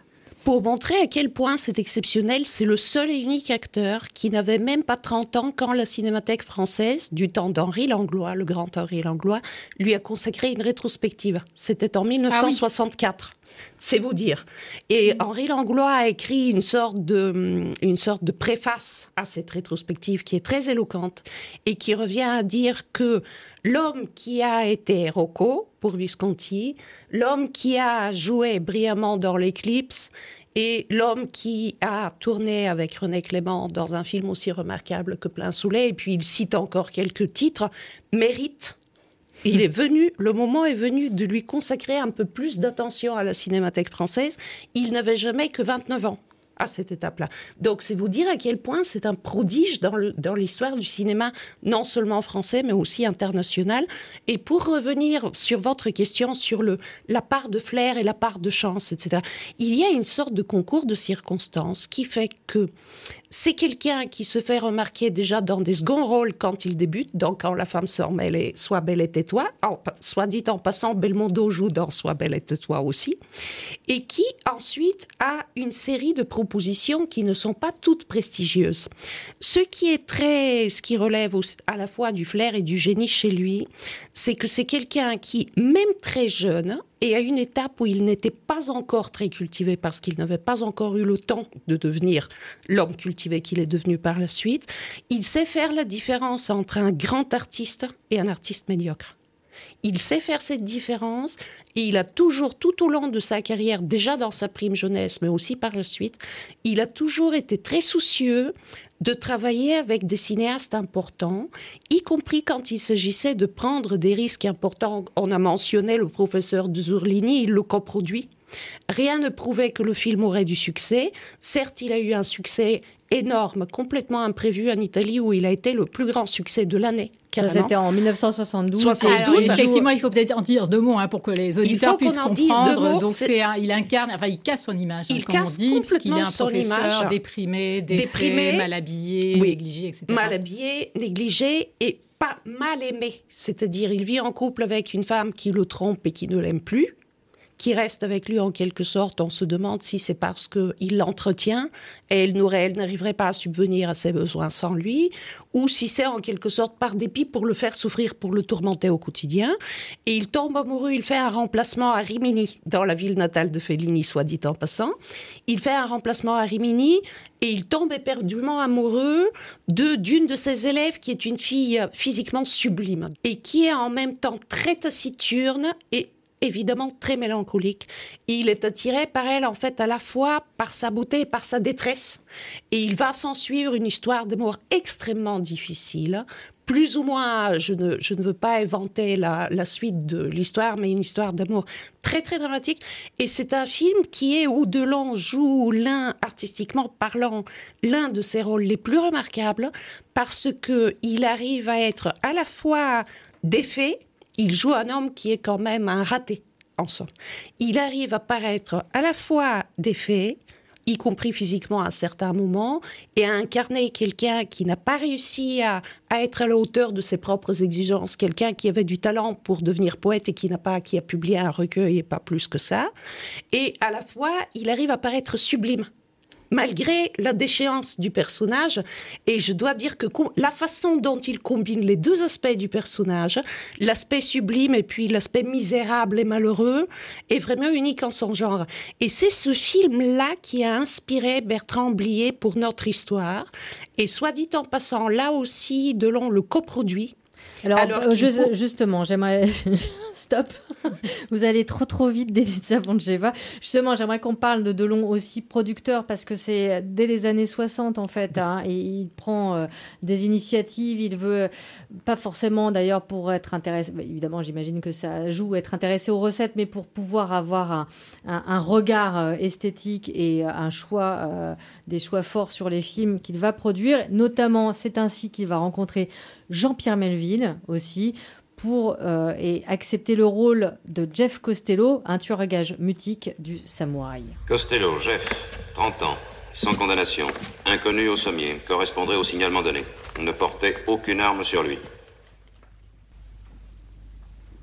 pour montrer à quel point c'est exceptionnel. C'est le seul et unique acteur qui n'avait même pas trente ans quand la Cinémathèque française, du temps d'Henri Langlois, le grand Henri Langlois, lui a consacré une rétrospective. C'était en mille neuf cent soixante-quatre. Ah oui. C'est vous dire. Et Henri Langlois a écrit une sorte de, une sorte de préface à cette rétrospective qui est très éloquente et qui revient à dire que l'homme qui a été Rocco pour Visconti, l'homme qui a joué brillamment dans l'Éclipse et l'homme qui a tourné avec René Clément dans un film aussi remarquable que Plein Soleil, et puis il cite encore quelques titres, mérite. Il est venu, le moment est venu de lui consacrer un peu plus d'attention à la Cinémathèque française. Il n'avait jamais que vingt-neuf ans à cette étape-là. Donc, c'est vous dire à quel point c'est un prodige dans, le, dans l'histoire du cinéma, non seulement français, mais aussi international. Et pour revenir sur votre question sur le, la part de flair et la part de chance, et cetera, il y a une sorte de concours de circonstances qui fait que c'est quelqu'un qui se fait remarquer déjà dans des seconds rôles quand il débute, donc Quand la femme sort mêlée, Sois belle et tais-toi. En, soit dit en passant, Belmondo joue dans Sois belle et tais-toi aussi. Et qui ensuite a une série de propositions qui ne sont pas toutes prestigieuses. Ce qui est très, ce qui relève à la fois du flair et du génie chez lui, c'est que c'est quelqu'un qui, même très jeune, et à une étape où il n'était pas encore très cultivé parce qu'il n'avait pas encore eu le temps de devenir l'homme cultivé qu'il est devenu par la suite, il sait faire la différence entre un grand artiste et un artiste médiocre. Il sait faire cette différence et il a toujours, tout au long de sa carrière, déjà dans sa prime jeunesse, mais aussi par la suite, il a toujours été très soucieux de travailler avec des cinéastes importants, y compris quand il s'agissait de prendre des risques importants. On a mentionné le professeur de Zurlini, il le coproduit. Rien ne prouvait que le film aurait du succès. Certes, il a eu un succès énorme, complètement imprévu en Italie, où il a été le plus grand succès de l'année. Carrément. Ça, c'était en dix-neuf cent soixante-douze. soixante-douze. Alors, effectivement, il faut peut-être en dire deux mots hein, pour que les auditeurs puissent comprendre. Donc, c'est un, il incarne, enfin, il casse son image, il hein, comme on dit, puisqu'il est un professeur image. déprimé, défait, déprimé, mal habillé, oui, négligé, et cetera. Mal habillé, négligé et pas mal aimé. C'est-à-dire, il vit en couple avec une femme qui le trompe et qui ne l'aime plus, qui reste avec lui en quelque sorte. On se demande si c'est parce qu'il l'entretient et elle, elle n'arriverait pas à subvenir à ses besoins sans lui, ou si c'est en quelque sorte par dépit pour le faire souffrir, pour le tourmenter au quotidien. Et il tombe amoureux, il fait un remplacement à Rimini, dans la ville natale de Fellini, soit dit en passant. Il fait un remplacement à Rimini et il tombe éperdument amoureux de, d'une de ses élèves qui est une fille physiquement sublime et qui est en même temps très taciturne et évidemment très mélancolique. Et il est attiré par elle, en fait, à la fois par sa beauté et par sa détresse. Et il va s'en suivre une histoire d'amour extrêmement difficile, plus ou moins, je ne, je ne veux pas inventer la, la suite de l'histoire, mais une histoire d'amour très, très dramatique. Et c'est un film qui est où Delon joue l'un, artistiquement parlant, l'un de ses rôles les plus remarquables, parce qu'il arrive à être à la fois défait. Il joue un homme qui est quand même un raté, en somme. Il arrive à paraître à la fois défait, y compris physiquement à certains moments, et à incarner quelqu'un qui n'a pas réussi à, à être à la hauteur de ses propres exigences, quelqu'un qui avait du talent pour devenir poète et qui n'a pas, qui a publié un recueil et pas plus que ça. Et à la fois, il arrive à paraître sublime, malgré la déchéance du personnage. Et je dois dire que la façon dont il combine les deux aspects du personnage, l'aspect sublime et puis l'aspect misérable et malheureux, est vraiment unique en son genre. Et c'est ce film-là qui a inspiré Bertrand Blier pour notre histoire. Et soit dit en passant, là aussi, Delon le coproduit. Alors, Alors euh, juste, faut... justement, j'aimerais... Stop. Vous allez trop trop vite, Dédith Savonjeva. Justement, j'aimerais qu'on parle de Delon aussi producteur, parce que c'est dès les années soixante, en fait. Hein, et il prend euh, des initiatives. Il veut, pas forcément d'ailleurs pour être intéressé... Bah, évidemment, j'imagine que ça joue, être intéressé aux recettes, mais pour pouvoir avoir un, un, un regard euh, esthétique et un choix, euh, des choix forts sur les films qu'il va produire. Notamment, c'est ainsi qu'il va rencontrer Jean-Pierre Melville aussi, pour euh, et accepter le rôle de Jeff Costello, un tueur à gages mutique du samouraï. Costello, Jeff, trente ans, sans condamnation, inconnu au sommier, correspondrait au signalement donné. On ne portait aucune arme sur lui.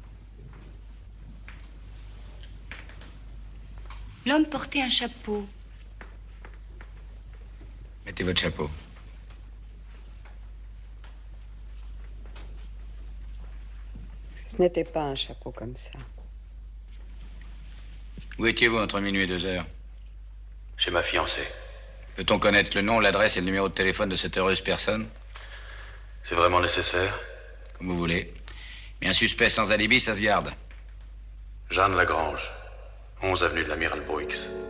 L'homme portait un chapeau, Mettez votre chapeau. Ce n'était pas un chapeau comme ça. Où étiez-vous entre minuit et deux heures? Chez ma fiancée. Peut-on connaître le nom, l'adresse et le numéro de téléphone de cette heureuse personne? C'est vraiment nécessaire? Comme vous voulez. Mais un suspect sans alibi, ça se garde. Jeanne Lagrange, onze avenue de l'Amiral Boix.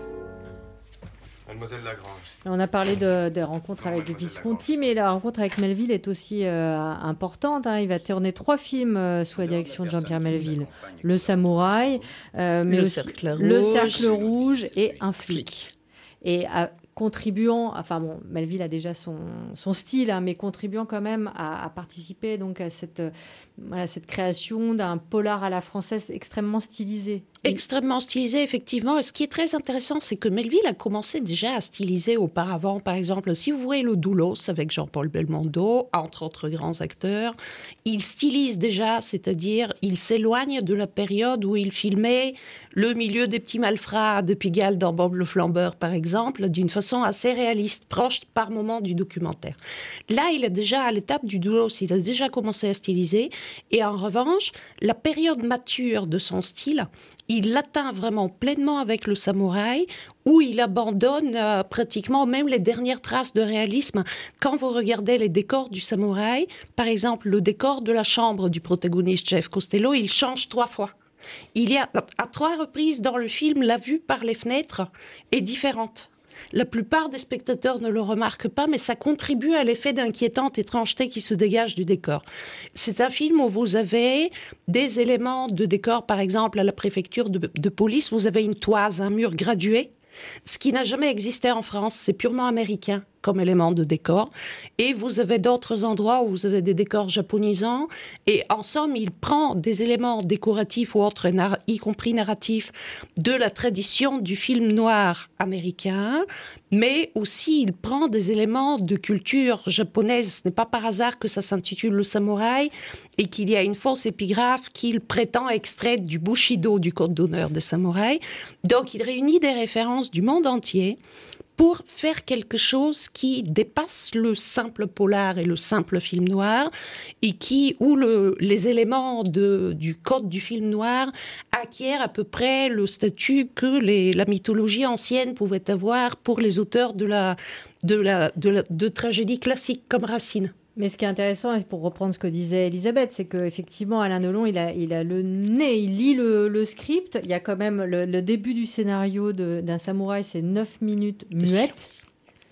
Mademoiselle Lagrange. On a parlé de, de rencontres avec Visconti, mais la rencontre avec Melville est aussi euh, importante. Hein. Il va tourner trois films euh, sous la direction de Jean-Pierre Melville. Le Samouraï, euh, mais le aussi cercle Le rouge. Cercle Rouge et Un flic. Et à, contribuant, enfin bon, Melville a déjà son, son style, hein, mais contribuant quand même à, à participer donc à cette, euh, voilà, cette création d'un polar à la française extrêmement stylisé. Extrêmement stylisé, effectivement. Et ce qui est très intéressant, c'est que Melville a commencé déjà à styliser auparavant. Par exemple, si vous voyez le Doulos avec Jean-Paul Belmondo, entre autres grands acteurs, il stylise déjà, c'est-à-dire il s'éloigne de la période où il filmait le milieu des petits malfrats de Pigalle dans Bob le Flambeur, par exemple, d'une façon assez réaliste, proche par moments du documentaire. Là, il est déjà à l'étape du Doulos, il a déjà commencé à styliser. Et en revanche, la période mature de son style, il l'atteint vraiment pleinement avec le Samouraï, où il abandonne euh, pratiquement même les dernières traces de réalisme. Quand vous regardez les décors du Samouraï, par exemple, le décor de la chambre du protagoniste Jeff Costello, il change trois fois. Il y a à trois reprises dans le film, la vue par les fenêtres est différente. La plupart des spectateurs ne le remarquent pas, mais ça contribue à l'effet d'inquiétante étrangeté qui se dégage du décor. C'est un film où vous avez des éléments de décor, par exemple à la préfecture de, de police, vous avez une toise, un mur gradué, ce qui n'a jamais existé en France, c'est purement américain comme élément de décor. Et vous avez d'autres endroits où vous avez des décors japonisants. Et en somme, il prend des éléments décoratifs ou autres, y compris narratifs, de la tradition du film noir américain, mais aussi il prend des éléments de culture japonaise. Ce n'est pas par hasard que ça s'intitule Le Samouraï et qu'il y a une fausse épigraphe qu'il prétend extraite du Bushido, du code d'honneur des samouraïs. Donc il réunit des références du monde entier pour faire quelque chose qui dépasse le simple polar et le simple film noir, et qui, où le, les éléments de, du code du film noir acquièrent à peu près le statut que les, la mythologie ancienne pouvait avoir pour les auteurs de, la, de, la, de, la, de tragédies classiques comme Racine. Mais ce qui est intéressant, et pour reprendre ce que disait Elisabeth, c'est qu'effectivement, Alain Delon, il a, il a le nez, il lit le, le script. Il y a quand même le, le début du scénario de, d'un samouraï, c'est neuf minutes muettes.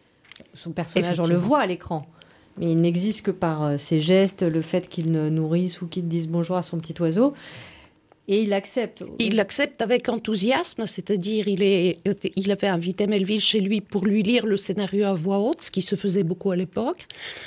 Son personnage, on le voit à l'écran, mais il n'existe que par ses gestes, le fait qu'il nourrisse ou qu'il dise bonjour à son petit oiseau. Et il accepte. Il l'accepte avec enthousiasme, c'est-à-dire il, est, il avait invité Melville chez lui pour lui lire le scénario à voix haute, ce qui se faisait beaucoup à l'époque.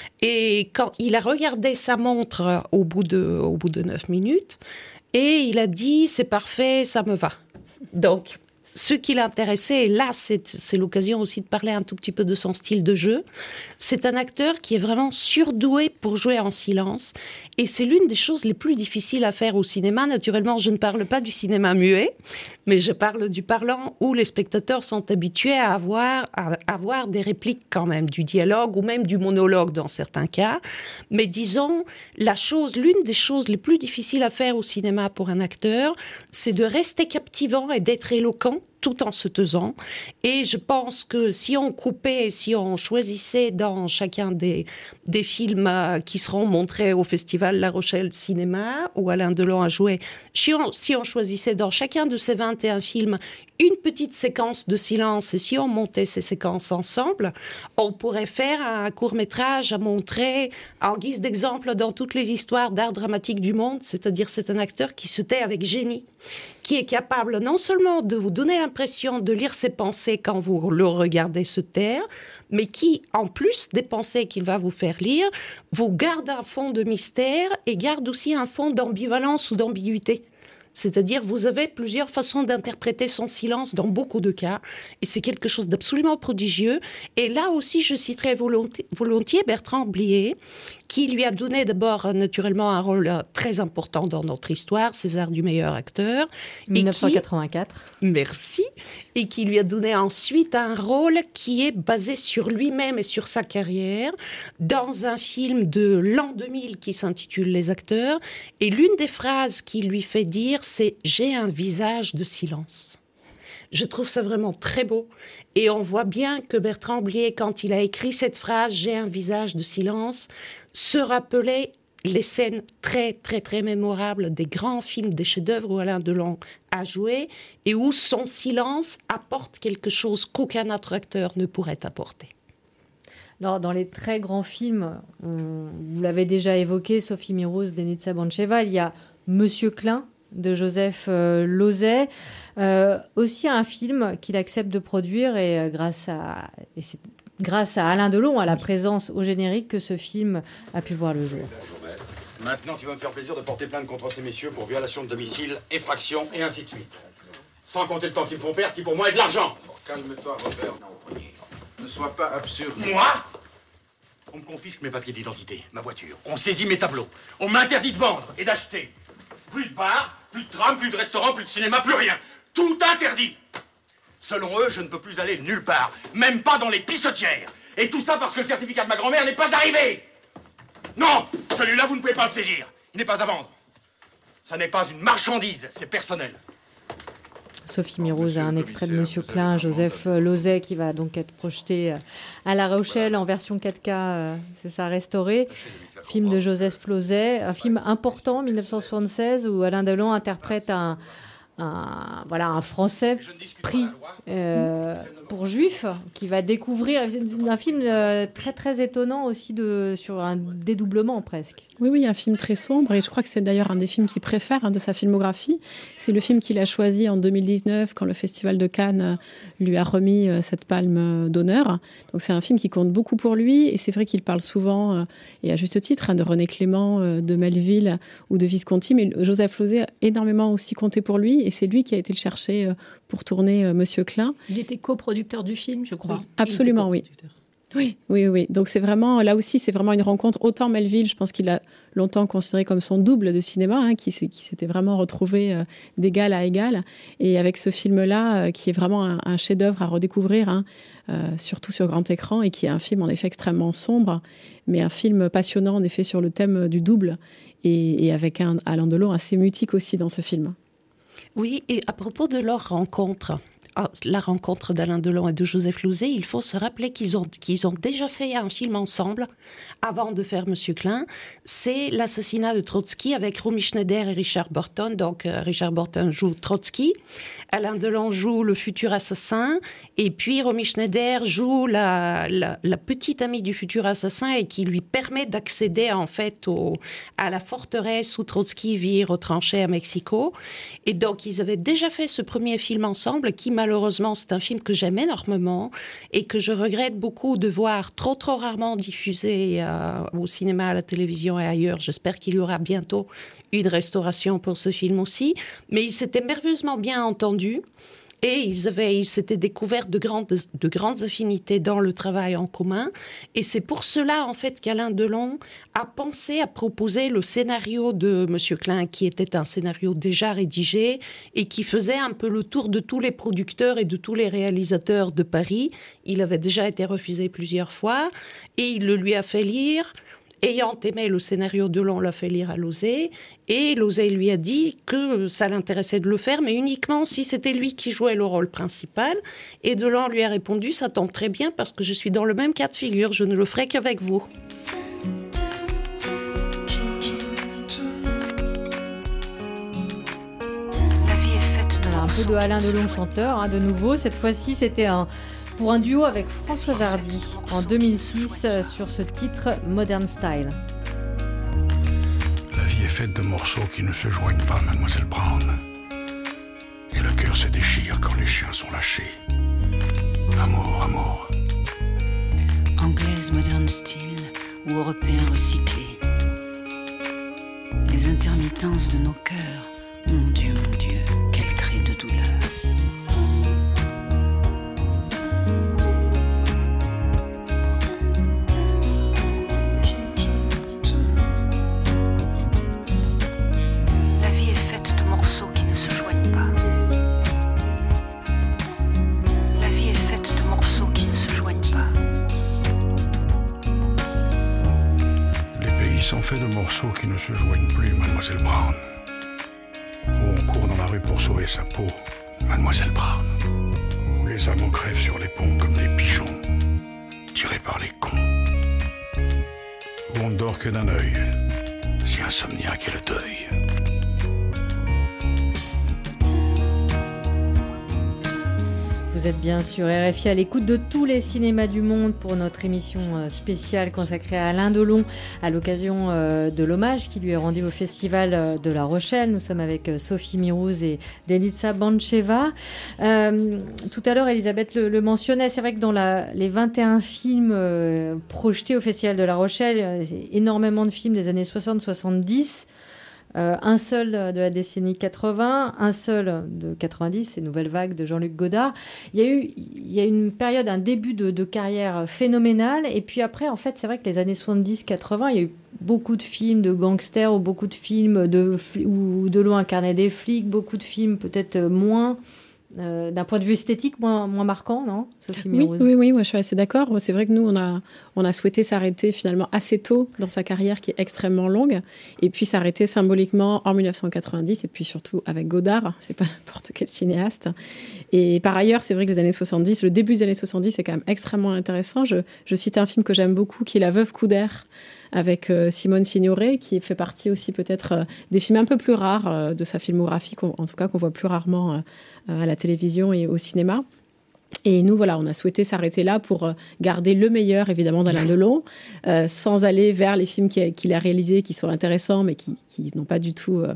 Et quand il a regardé sa montre au bout de, au bout de neuf minutes, et il a dit « c'est parfait, ça me va ». Donc, ce qui l'intéressait, et là c'est, c'est l'occasion aussi de parler un tout petit peu de son style de jeu, c'est un acteur qui est vraiment surdoué pour jouer en silence, et c'est l'une des choses les plus difficiles à faire au cinéma. Naturellement, je ne parle pas du cinéma muet, mais je parle du parlant où les spectateurs sont habitués à avoir, à avoir des répliques quand même, du dialogue ou même du monologue dans certains cas. Mais disons, la chose, l'une des choses les plus difficiles à faire au cinéma pour un acteur, c'est de rester captivant et d'être éloquent tout en se taisant. Et je pense que si on coupait, si on choisissait dans chacun des, des films euh, qui seront montrés au Festival La Rochelle Cinéma, où Alain Delon a joué, si on, si on choisissait dans chacun de ces vingt et un films une petite séquence de silence, et si on montait ces séquences ensemble, on pourrait faire un court-métrage à montrer en guise d'exemple dans toutes les histoires d'art dramatique du monde, c'est-à-dire c'est un acteur qui se tait avec génie, qui est capable non seulement de vous donner l'impression de lire ses pensées quand vous le regardez se taire, mais qui, en plus des pensées qu'il va vous faire lire, vous garde un fond de mystère et garde aussi un fond d'ambivalence ou d'ambiguïté. C'est-à-dire, vous avez plusieurs façons d'interpréter son silence dans beaucoup de cas, et c'est quelque chose d'absolument prodigieux. Et là aussi, je citerai volontiers, volontiers Bertrand Blier, qui lui a donné d'abord naturellement un rôle très important dans notre histoire, César du meilleur acteur. dix-neuf cent quatre-vingt-quatre. Et qui, merci. Et qui lui a donné ensuite un rôle qui est basé sur lui-même et sur sa carrière, dans un film de l'an deux mille qui s'intitule Les acteurs. Et l'une des phrases qui lui fait dire, c'est « J'ai un visage de silence ». Je trouve ça vraiment très beau. Et on voit bien que Bertrand Blier, quand il a écrit cette phrase « J'ai un visage de silence », se rappelait les scènes très, très, très mémorables des grands films, des chefs-d'œuvre où Alain Delon a joué et où son silence apporte quelque chose qu'aucun autre acteur ne pourrait apporter. Alors, dans les très grands films, on, vous l'avez déjà évoqué, Sophie Mirous, Denitsa Bancheva, il y a Monsieur Klein de Joseph euh, Losey, euh, aussi un film qu'il accepte de produire et euh, grâce à et c'est grâce à Alain Delon, à la présence au générique, que ce film a pu voir le jour. Maintenant, tu vas me faire plaisir de porter plainte contre ces messieurs pour violation de domicile, effraction et ainsi de suite. Sans compter le temps qu'ils me font perdre, qui pour moi est de l'argent. Oh, calme-toi, Robert. Ne sois pas absurde. Moi ? On me confisque mes papiers d'identité, ma voiture. On saisit mes tableaux. On m'interdit de vendre et d'acheter. Plus de bar, plus de tram, plus de restaurant, plus de cinéma, plus rien. Tout interdit. Selon eux, je ne peux plus aller nulle part, même pas dans les pissotières. Et tout ça parce que le certificat de ma grand-mère n'est pas arrivé. Non, celui-là, vous ne pouvez pas le saisir. Il n'est pas à vendre. Ça n'est pas une marchandise, c'est personnel. Sophie Mirous a un extrait de Monsieur Klein, Joseph Losey, qui va donc être projeté à La Rochelle en version quatre K, c'est ça, restauré. Film de Joseph Losey, un film important, dix-neuf cent soixante-seize, où Alain Delon interprète un... Un, voilà, un Français pris euh, pour juif qui va découvrir un film euh, très très étonnant aussi de, sur un dédoublement presque. Oui, oui, un film très sombre et je crois que c'est d'ailleurs un des films qu'il préfère hein, de sa filmographie. C'est le film qu'il a choisi en deux mille dix-neuf quand le Festival de Cannes lui a remis euh, cette palme d'honneur. Donc c'est un film qui compte beaucoup pour lui et c'est vrai qu'il parle souvent, euh, et à juste titre, hein, de René Clément, euh, de Melville ou de Visconti, mais Joseph Losey a énormément aussi compté pour lui. Et c'est lui qui a été le chercher pour tourner Monsieur Klein. Il était coproducteur du film, je crois. Oui, absolument, oui. Oui, oui, oui. Donc c'est vraiment, là aussi, c'est vraiment une rencontre. Autant Melville, je pense qu'il a longtemps considéré comme son double de cinéma, hein, qui, qui s'était vraiment retrouvé euh, d'égal à égal. Et avec ce film-là, euh, qui est vraiment un, un chef-d'œuvre à redécouvrir, hein, euh, surtout sur grand écran, et qui est un film en effet extrêmement sombre, mais un film passionnant en effet sur le thème du double, et, et avec un Alain Delon assez mutique aussi dans ce film. Oui, et à propos de leur rencontre, la rencontre d'Alain Delon et de Joseph Losey, il faut se rappeler qu'ils ont, qu'ils ont déjà fait un film ensemble avant de faire Monsieur Klein. C'est l'assassinat de Trotsky avec Romy Schneider et Richard Burton. Donc euh, Richard Burton joue Trotsky, Alain Delon joue le futur assassin, et puis Romy Schneider joue la, la, la petite amie du futur assassin et qui lui permet d'accéder en fait au, à la forteresse où Trotsky vit retranché à Mexico. Et donc ils avaient déjà fait ce premier film ensemble qui malheureusement, c'est un film que j'aime énormément et que je regrette beaucoup de voir trop, trop rarement diffusé euh, au cinéma, à la télévision et ailleurs. J'espère qu'il y aura bientôt une restauration pour ce film aussi. Mais ils s'étaient merveilleusement bien entendus et ils, avaient, ils s'étaient découverts de grandes, de grandes affinités dans le travail en commun. Et c'est pour cela, en fait, qu'Alain Delon a pensé à proposer le scénario de Monsieur Klein, qui était un scénario déjà rédigé et qui faisait un peu le tour de tous les producteurs et de tous les réalisateurs de Paris. Il avait déjà été refusé plusieurs fois et il le lui a fait lire. Ayant aimé le scénario, Delon l'a fait lire à Losey, et Losey lui a dit que ça l'intéressait de le faire, mais uniquement si c'était lui qui jouait le rôle principal. Et Delon lui a répondu, ça tombe très bien parce que je suis dans le même cas de figure, je ne le ferai qu'avec vous. La vie est faite de un peu de Alain Delon chanteur, hein, de nouveau. Cette fois-ci, c'était un... pour un duo avec Françoise Hardy en deux mille six sur ce titre Modern Style. La vie est faite de morceaux qui ne se joignent pas, Mademoiselle Brown. Et le cœur se déchire quand les chiens sont lâchés. Amour, amour. Anglaise modern style ou européen recyclé. Les intermittences de nos cœurs, mon Dieu, mon Dieu, quel cri de douleur. fait de morceaux qui ne se joignent plus, mademoiselle Brown. Où on court dans la rue pour sauver sa peau, mademoiselle Brown. Où les amants crèvent sur les ponts comme des pigeons, tirés par les cons. Où on ne dort que d'un œil, si insomniaque est le deuil. Vous êtes bien sur R F I à l'écoute de tous les cinémas du monde pour notre émission spéciale consacrée à Alain Delon à l'occasion de l'hommage qui lui est rendu au Festival de La Rochelle. Nous sommes avec Sophie Mirouz et Denica Bancheva. Euh, tout à l'heure, Elisabeth le, le mentionnait, c'est vrai que dans la, les vingt et un films euh, projetés au Festival de La Rochelle, énormément de films des années soixante soixante-dix. Euh, un seul de la décennie quatre-vingts, un seul de quatre-vingt-dix, c'est Nouvelle Vague de Jean-Luc Godard. Il y a eu, il y a une période, un début de, de carrière phénoménal. Et puis après, en fait, c'est vrai que les années soixante-dix quatre-vingts, il y a eu beaucoup de films de gangsters ou beaucoup de films de, où Delon incarnait des flics, beaucoup de films peut-être moins... Euh, d'un point de vue esthétique moins, moins marquant, non, Sophie Mirouz ? Oui, oui, oui, moi je suis assez d'accord. C'est vrai que nous, on a, on a souhaité s'arrêter finalement assez tôt dans sa carrière qui est extrêmement longue, et puis s'arrêter symboliquement en dix-neuf cent quatre-vingt-dix, et puis surtout avec Godard, c'est pas n'importe quel cinéaste. Et par ailleurs, c'est vrai que les années soixante-dix, le début des années soixante-dix, c'est quand même extrêmement intéressant. Je, je cite un film que j'aime beaucoup, qui est La Veuve Coudert, avec euh, Simone Signoret, qui fait partie aussi peut-être euh, des films un peu plus rares euh, de sa filmographie, en tout cas qu'on voit plus rarement euh, à la télévision et au cinéma. Et nous, voilà, on a souhaité s'arrêter là pour garder le meilleur, évidemment, d'Alain Delon, euh, sans aller vers les films qu'il a, qu'il a réalisés, qui sont intéressants, mais qui, qui n'ont pas du tout euh,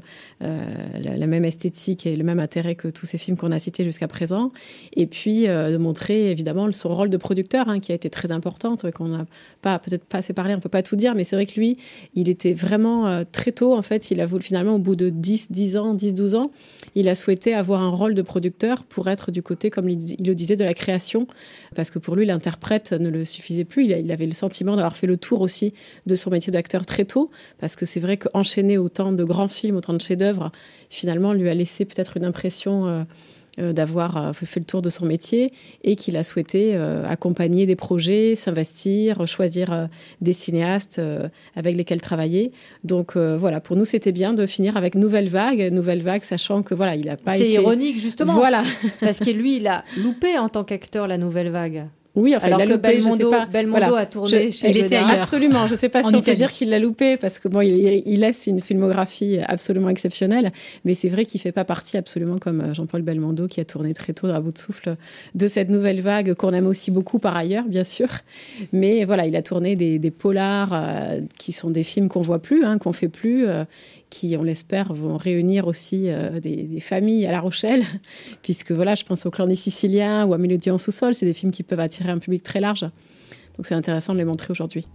la, la même esthétique et le même intérêt que tous ces films qu'on a cités jusqu'à présent. Et puis, euh, de montrer, évidemment, son rôle de producteur, hein, qui a été très important, qu'on n'a pas, peut-être pas assez parlé, on ne peut pas tout dire, mais c'est vrai que lui, il était vraiment euh, très tôt, en fait, il a voulu, finalement, au bout de dix, dix ans, dix, douze ans, il a souhaité avoir un rôle de producteur pour être du côté, comme il, il le disait, de la création, parce que pour lui, l'interprète ne le suffisait plus. Il avait le sentiment d'avoir fait le tour aussi de son métier d'acteur très tôt, parce que c'est vrai qu'enchaîner autant de grands films, autant de chefs-d'œuvre, finalement, lui a laissé peut-être une impression euh, euh, d'avoir euh, fait le tour de son métier, et qu'il a souhaité euh, accompagner des projets, s'investir, choisir euh, des cinéastes euh, avec lesquels travailler. Donc euh, voilà, pour nous, c'était bien de finir avec Nouvelle Vague, Nouvelle Vague, sachant que voilà, il n'a pas c'est été... C'est ironique, justement. Voilà. Parce que lui, il a loupé en tant qu'acteur la Nouvelle Vague. Oui, enfin, alors il a que loupé, Belmondo, je sais pas. Belmondo voilà. a tourné je, chez il était Godard. Absolument, je ne sais pas si on peut dire qu'il l'a loupé, parce que bon, il, il laisse une filmographie absolument exceptionnelle, mais c'est vrai qu'il ne fait pas partie absolument comme Jean-Paul Belmondo, qui a tourné très tôt à bout de souffle de cette Nouvelle Vague, qu'on aime aussi beaucoup par ailleurs, bien sûr. Mais voilà, il a tourné des, des polars euh, qui sont des films qu'on ne voit plus, hein, qu'on ne fait plus, euh, qui, on l'espère, vont réunir aussi euh, des, des familles à La Rochelle, puisque voilà, je pense au Clan des Siciliens ou à Mélodie en sous-sol, c'est des films qui peuvent attirer un public très large. Donc c'est intéressant de les montrer aujourd'hui.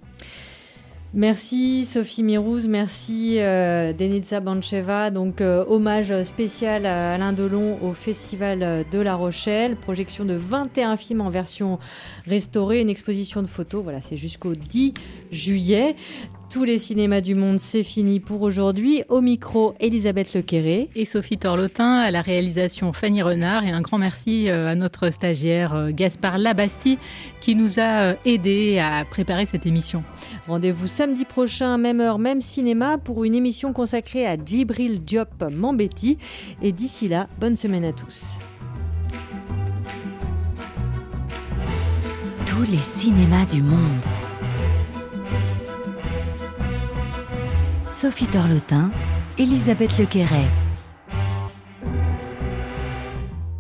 Merci Sophie Mirouz, merci euh, Denica Bancheva. Donc euh, hommage spécial à Alain Delon au Festival de La Rochelle, projection de vingt et un films en version restaurée, une exposition de photos, voilà, c'est jusqu'au dix juillet. Tous les cinémas du monde, c'est fini pour aujourd'hui. Au micro, Elisabeth Lequéré. Et Sophie Torlotin, à la réalisation Fanny Renard. Et un grand merci à notre stagiaire Gaspard Labastie qui nous a aidés à préparer cette émission. Rendez-vous samedi prochain, même heure, même cinéma, pour une émission consacrée à Djibril Diop Mambéty. Et d'ici là, bonne semaine à tous. Tous les cinémas du monde. Sophie Torlotin, Elisabeth Lequéré.